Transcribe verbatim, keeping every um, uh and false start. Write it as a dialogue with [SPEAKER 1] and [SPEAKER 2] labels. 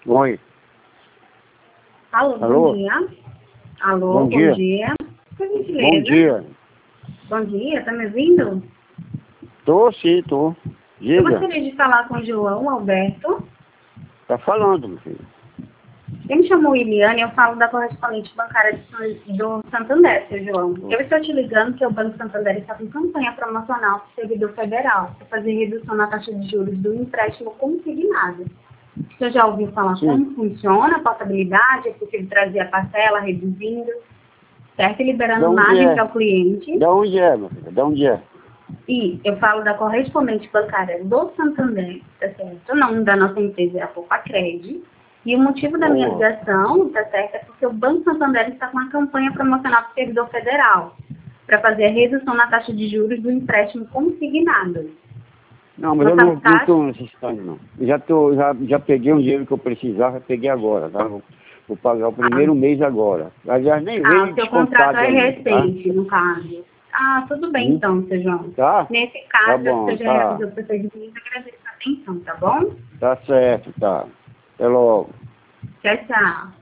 [SPEAKER 1] Oi.
[SPEAKER 2] Alô,
[SPEAKER 1] Alô?
[SPEAKER 2] bom dia. Alô,
[SPEAKER 1] Bom
[SPEAKER 2] bom
[SPEAKER 1] dia.
[SPEAKER 2] dia. Por gentileza.
[SPEAKER 1] Bom dia.
[SPEAKER 2] Bom dia, tá me ouvindo?
[SPEAKER 1] Tô sim, tô.
[SPEAKER 2] Eu
[SPEAKER 1] Diga.
[SPEAKER 2] gostaria de falar com o João Alberto.
[SPEAKER 1] Tá falando, meu filho.
[SPEAKER 2] Ele me chamou Eliane, eu falo da correspondente bancária de- do Santander, seu João. Eu estou te ligando que o Banco Santander está com campanha promocional para o servidor federal, para fazer redução na taxa de juros do empréstimo consignado. Você já ouviu falar
[SPEAKER 1] Sim.
[SPEAKER 2] como funciona a portabilidade? É possível trazer a parcela reduzindo, certo? E liberando
[SPEAKER 1] Da onde
[SPEAKER 2] margens
[SPEAKER 1] é?
[SPEAKER 2] ao cliente.
[SPEAKER 1] Da onde é, meu filho? Da onde é?
[SPEAKER 2] E eu falo da correspondente bancária do Santander, tá certo? O nome da nossa empresa é a Poupa-Cred. E o motivo da minha
[SPEAKER 1] Boa.
[SPEAKER 2] ligação, tá certo, é porque o Banco Santander está com uma campanha promocional para o servidor federal, para fazer a redução na taxa de juros do empréstimo consignado.
[SPEAKER 1] Não, mas eu
[SPEAKER 2] Nossa
[SPEAKER 1] não, não
[SPEAKER 2] taxa...
[SPEAKER 1] tô necessitando, não. Eu já, tô, já, já peguei um dinheiro que eu precisava, peguei agora, tá? Vou, vou pagar o
[SPEAKER 2] Ah,
[SPEAKER 1] primeiro mês agora. Aliás, nem
[SPEAKER 2] ah,
[SPEAKER 1] veio
[SPEAKER 2] o seu contrato
[SPEAKER 1] descontado
[SPEAKER 2] é
[SPEAKER 1] ainda, tá?
[SPEAKER 2] recente, no caso. Ah, tudo bem
[SPEAKER 1] Hum?
[SPEAKER 2] então, seu João.
[SPEAKER 1] Tá?
[SPEAKER 2] Nesse
[SPEAKER 1] Tá
[SPEAKER 2] caso,
[SPEAKER 1] bom,
[SPEAKER 2] você já
[SPEAKER 1] tá.
[SPEAKER 2] realizou o procedimento, agradeço a atenção, tá bom?
[SPEAKER 1] Tá certo, tá. Até logo.
[SPEAKER 2] Tchau, tchau.